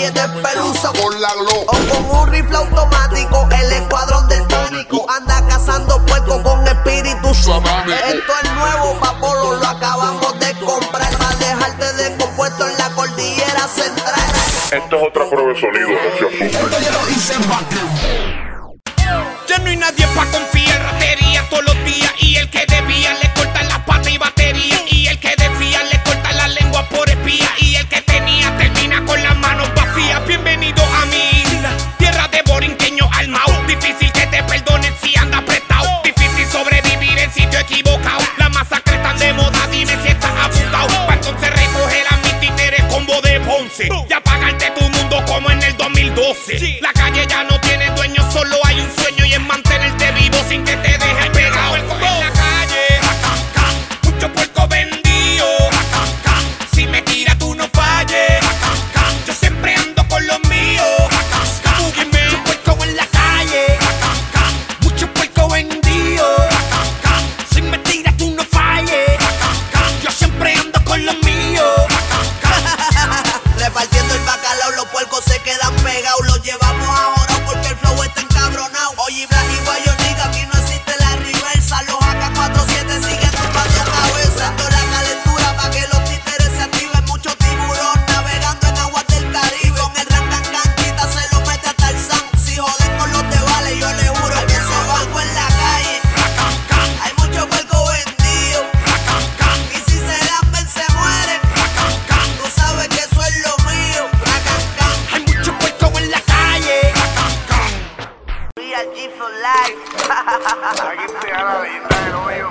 calle de pelusa con la Glock o con un rifle automático. El escuadrón del pánico anda cazando puerco con espíritu satánico. Esto es nuevo, Papolo, lo acabamos de comprar para dejarte descompuesto en la cordillera central. Esto es otra prueba de sonido, no se asusten. Ya no hay nadie pa' confiar, ratería todos los días. Y el que debía le cortan la pata y batería. Y el que decía le cortan la lengua por espía. Y el que tenía termina con las manos vacías. Bienvenido a mi isla, tierra de borinqueño almao. Difícil que te perdonen si anda apretado. Difícil sobrevivir en sitio equivocado. Las masacres están de moda, dime si estás apuntado. Pa' entonces recoger a mis títeres combo de Ponce. Y apagarte tu mundo como en el 2012. La calle ya no tiene dueño, solo hay un sueño. Y es mantenerte vivo sin que te dejes pegado. El puerco en la calle, mucho puerco vendido. Si me tira tú no falles. Yo siempre ando con los míos. Mucho puerco en la calle, mucho puerco vendido. Si me tira tú no falles. Yo siempre ando con los míos. Repartiendo el bacalao, los puercos se quedan pegados. Los llevamos ahora porque el flow está encabronado. Oye, Black y Guayo, diga, aquí no existe la reversa. Los AK-47 siguen tumbando cabeza. Dando la calentura pa' que los títeres se activen. Mucho tiburón navegando en aguas del Caribe. Con el rancancanquita se lo mete hasta el San. Si joden con los de Vale, yo le juro que se valgo en la calle. Hay mucho puerco vendido. Y si se lamben se mueren. Tú sabes que eso es lo mío. Hay mucho puerco en la calle. Real G for life. Aquí está la leyenda del hoyo.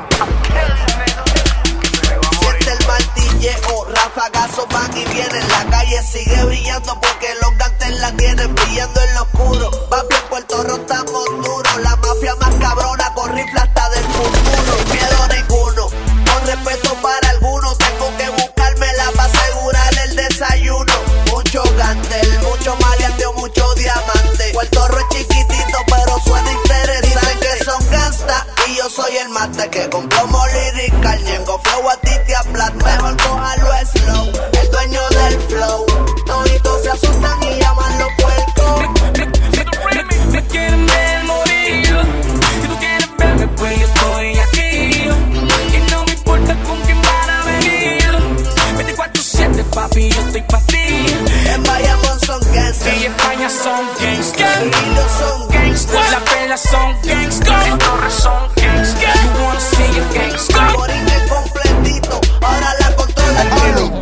Siente el martilleo, rafagazos van y vienen. La calle sigue brillando porque los gantes la tienen brillando en lo oscuro. Papi, en Puerto Rico estamos duros. La mafia más cabrona con rifle hasta del futuro. Miedo ninguno, con respeto para algunos. Tengo que buscármela para asegurar el desayuno. Mucho gantel, mucho maleanteo, mucho diamante. Puerto Rico es chiquitito pero suena interesante. Dicen que son gangsta y yo soy el máster que con plomo lyrical. Ñengo flow a ti te aplasta. Mejor cójalo slow, el dueño del flow. Toditos se asustan y llaman los puercos. Me quieren ver morir. Si tú quieres verme, pues yo estoy aquí. Y no me importa con quién van a venir. 24/7, papi, yo estoy pa' ti. En Bayamón son gangsters Y en España son gangsters. y ellos son gangsters. Las velas son gangsters. En Torres son gangsters. You wanna see a gangster? Borinquen completito, ahora la controla el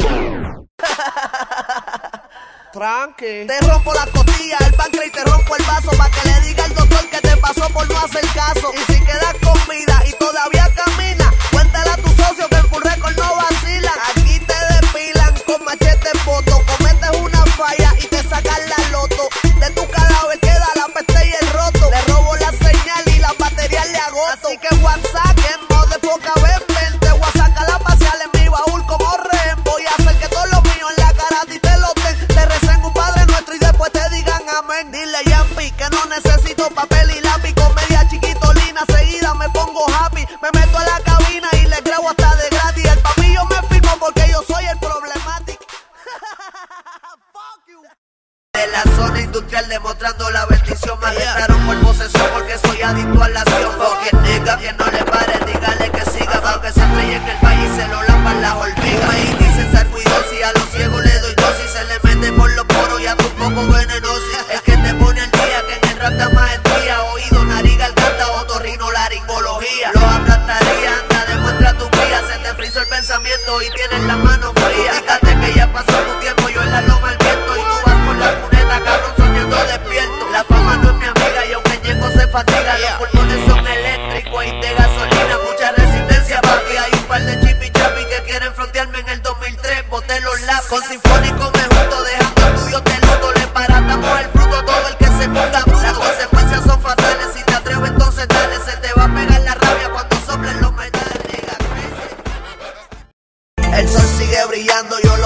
Tranqui. Te rompo la costilla, el páncreas y te rompo el vaso. Pa' que le diga al doctor que te pasó por no hacer caso. Y si quedas con vida y todavía camina, cuéntale a tu socio que en Full Record no vacilan. Aquí te depilan con machete foto. Cometes una falla y te sacan la loto. De tu cadáver queda la peste y el roto. Le robo la señal y la batería le agoto. Así que WhatsApp, en modo de poca vez vente. Voy a sacar la paseal en mi baúl como rehén. Voy a hacer que todos los míos en la cara a ti te lo den. Te recen un Padre Nuestro y después te digan amén. Dile Yampi que no necesito papel y lápiz. Con media chiquitolina seguida me pongo happy. Me meto a la cabina y le grabo hasta de gratis. El papi yo me firmo porque yo soy el problemático. Fuck you. De la zona industrial demostrando la bendición. Me arrestaron por posesión porque soy adicto a la acción. Fucking nigga, que no le pare, dígale que siga. Aunque se estrelle en el país se lo lampan las hormigas. Y dicen ser cuidadosos y a los ciegos le doy dosis. Se le mete por los poros y a un poco venenoso. Es que te pone al día que en el rap da maestría. Oído, nariz, garganta, otorrino, laringología. Lo aplastaría, anda, demuestra tu guía. Se te frizó el pensamiento y tienes la mano fría. Fíjate que ya pasó tu tiempo, yo en la loma al viento. Y tú vas por la cuneta, cabrón, soñando despierto. La fama no es mi amiga y aunque Ñengo se fatiga, los pulmones son eléctricos y de gasolina. Mucha resistencia, papi. Hay un par de chipi chapi que quieren frontearme en el 2003. Boté los laps. Con Sinfónico me junto, dejando estudios de luto. Le paratamos el fruto, todo el que se ponga bruto. Las consecuencias son fatales, si te atreves entonces dale. Se te va a pegar la rabia cuando soplen los metales. El sol sigue brillando, yo lo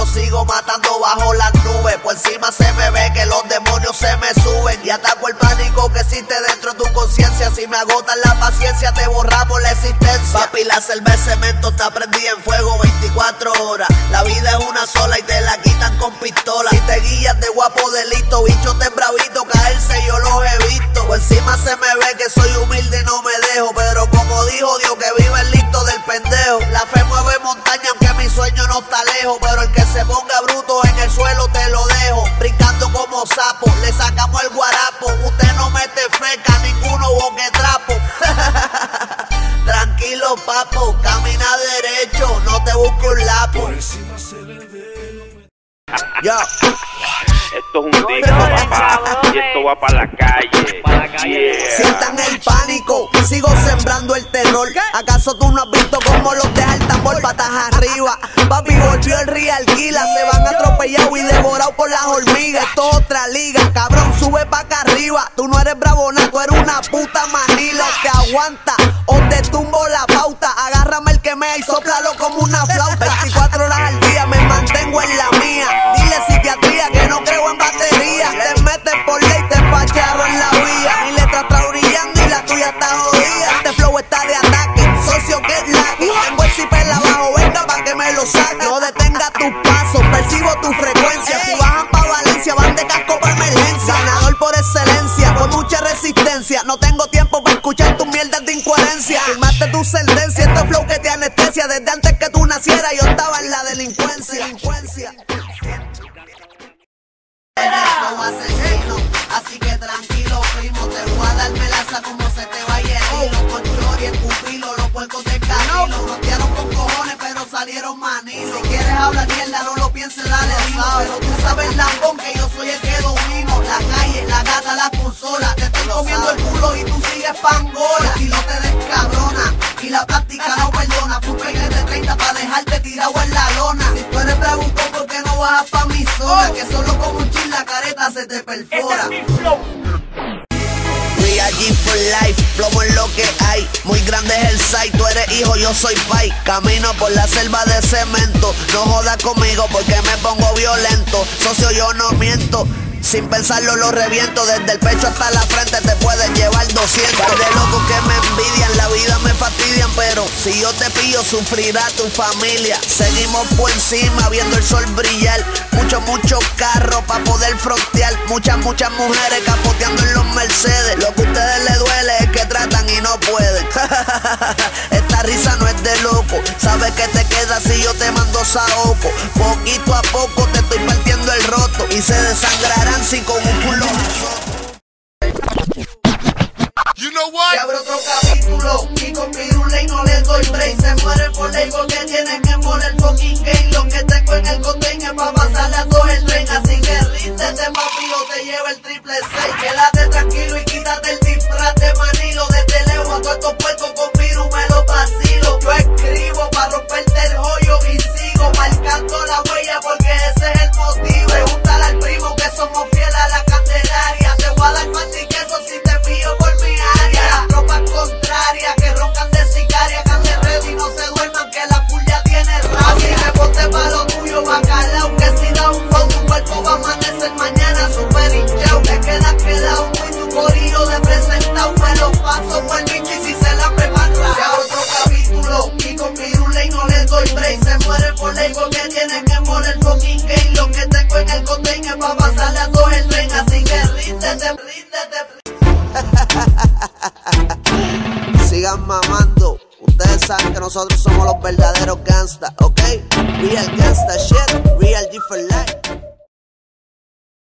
sigo matando bajo las nubes. Por encima se me ve que los demonios se me suben. Y ataco el pánico que existe dentro de tu conciencia. Si me agotas la paciencia, te borramos la existencia. Papi, la cerveza cemento está prendida en fuego 24 horas. La vida es una sola y te la quitan con pistola. Si te guías de guapo delito, bicho te bravito, caerse yo los he visto. Por encima se me ve que soy humilde y no me dejo. Pero como dijo Dios, que vive el listo del pendejo. La fe mueve montaña aunque mi sueño no está lejos. Pero el que se ponga bruto en el suelo te lo dejo. Brincando como sapo, le sacamos el guarapo. Usted no mete feca, ninguno boque trapo. Tranquilo papo, camina derecho, no te busques un lapo. Yo. Esto es un disco, papá, y esto va para la calle. Yeah. Sientan el pánico, sigo sembrando el terror. ¿Acaso tú no has visto cómo los deja el tambor patas arriba? Papi, volvió el Real Gila, se van atropellados y devorados por las hormigas. Esto es otra liga, cabrón, sube pa' acá arriba. Tú no eres bravona, tú eres una puta manila. Te aguanta o te tumbo la pauta. Agárrame el que mea y sóplalo como una flauta. 24 horas al día me mantengo en la mía. Dile psiquiatría que no creo en batería. Te metes por ley, te pacharro en la vía. Mi letra está brillando y la tuya está jodida. Este flow está de ataque, socio que es lucky. Tengo el zipper abajo, venga pa' que me lo saque. No detenga tus pasos, percibo tu frecuencia. Si bajan pa' Valencia, van de casco pa' emergencia. Ganador por excelencia, con mucha resistencia. No tengo tiempo para escuchar tus mierdas de incoherencia. Firmaste tu sentencia, este flow que te anestesia. Desde antes que tú nacieras yo estaba en la delincuencia. Asesino, así que tranquilo, primo. Te voy a dar melaza como se te vaya el hilo. Con chori, el pupilo, los puercos de Camilo. Rotearon con cojones, pero salieron manilos. Si quieres hablar mierda, no lo pienses, dale río. Pero tú sabes, lambón, que yo soy el que domino. La calle, la gata, la consola. Te estoy comiendo el culo y tú sigues pangola. Y no te descabrona, y la práctica no perdona. Fui pegué de 30 pa' dejarte tirado en la lona. Si tú eres bravuco, ¿por qué no bajas pa' mi zona? Que solo con un chin la careta se te perfora. Real G for life, plomo en lo que hay. Muy grande es el site, tú eres hijo, yo soy pai. Camino por la selva de cemento. No jodas conmigo porque me pongo violento. Socio, yo no miento. Sin pensarlo lo reviento, desde el pecho hasta la frente te puedes llevar 200. De locos que me envidian, la vida me fastidian, pero si yo te pillo sufrirá tu familia. Seguimos por encima viendo el sol brillar. Muchos carros pa' poder frontear. Muchas mujeres capoteando en los Mercedes. Lo que a ustedes les duele es que tratan y no pueden. Esta risa no es de loco. Sabes que te quedas si yo te mando saoco. Poquito a poco te estoy partiendo el roto y se desangrarán si con un culo. You know what? Se abre otro capítulo y con Piruley no les doy break. Se muere por ley porque tienen que poner fucking game. Lo que tengo en el container pa' pasarle a todo el tren. Así que ríndete papi o te lleva el 666. Quédate tranquilo y quítate el disfraz de manilo. Desde lejos a todos estos puercos con Piru me los vacilo. Yo escribo pa' romperte el joyo y sigo marcando la huella porque ese es el motivo. Pregúntale al primo que somos fieles a la Candelaria. Te voy a dar pan y queso si te pillo por mi área. Las tropas contrarias que roncan de sicaria, que ande ready y no se duerman que la full ya tiene rabia. Así que ponte pa' lo tuyo, bacalao, que si da un flow tu cuerpo va a amanecer mañana super hinchao. Te quedas quedado y tu corillo de presentado. Me lo paso por el bicho y si se la prepara. Ya otro capítulo y con Piruley no les doy break. Se muere por ley porque tienen que poner fucking game. Lo que tengo en el container pa' pasarle a todo el tren. Así que ríndete. Sigan mamando. Ustedes saben que nosotros somos los verdaderos gangsta, ¿ok? Real gangsta shit, Real G for life.